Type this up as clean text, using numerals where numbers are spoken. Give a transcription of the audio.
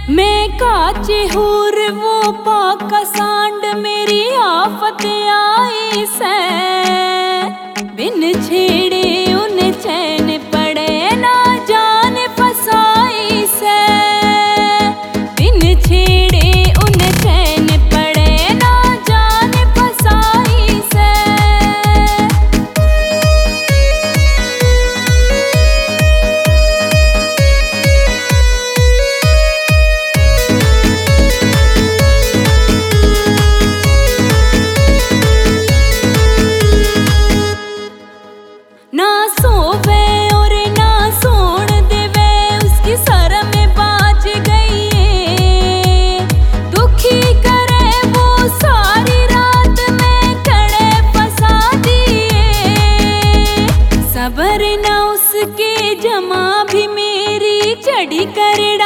मैं काचे हूर वो पाका सांड मेरी आफत आई से। बिन छेड़े उन चैन पड़े ना जान फसाई से। बिन छेड़े उन चैन पड़े ना जान फसाई से। ना सोवे और ना सोण देवे उसकी सर में बाज गई है। दुखी करे वो सारी रात में कड़े फंसा दिए। सबर ना उसके जमा भी मेरी चढ़ी कर